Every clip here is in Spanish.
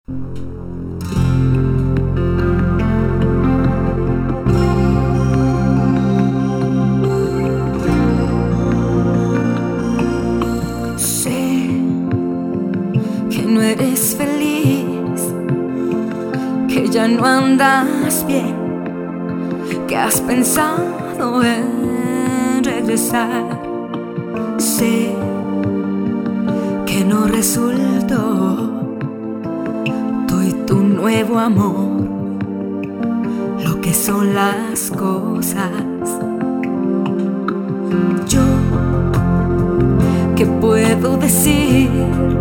Sé que no eres feliz, que ya no andas bien, que has pensado en regresar. Sé que no resultó tú y tu nuevo amor, lo que son las cosas. Yo, ¿qué puedo decir?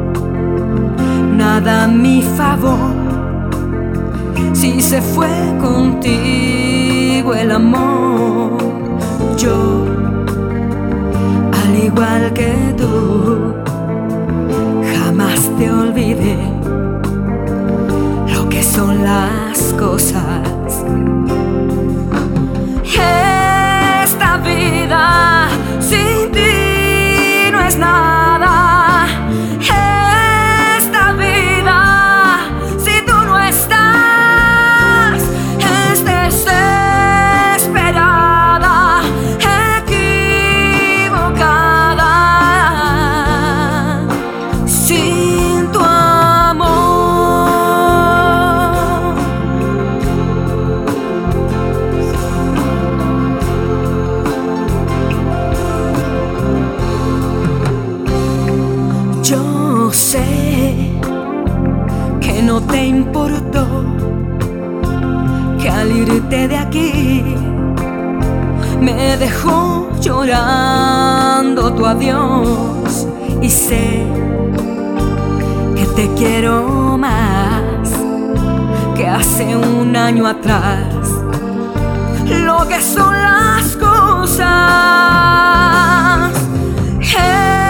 Nada a mi favor, si se fue contigo el amor. Yo, al igual que tú, jamás te olvidé lo que son las cosas. Esta vida sin ti no es nada. Esta vida si tú no estás es desesperada, equivocada. Sin tu amor, yo sé que no te importó, que al irte de aquí me dejó llorando tu adiós. Y sé que te quiero más que hace un año atrás, lo que son las cosas.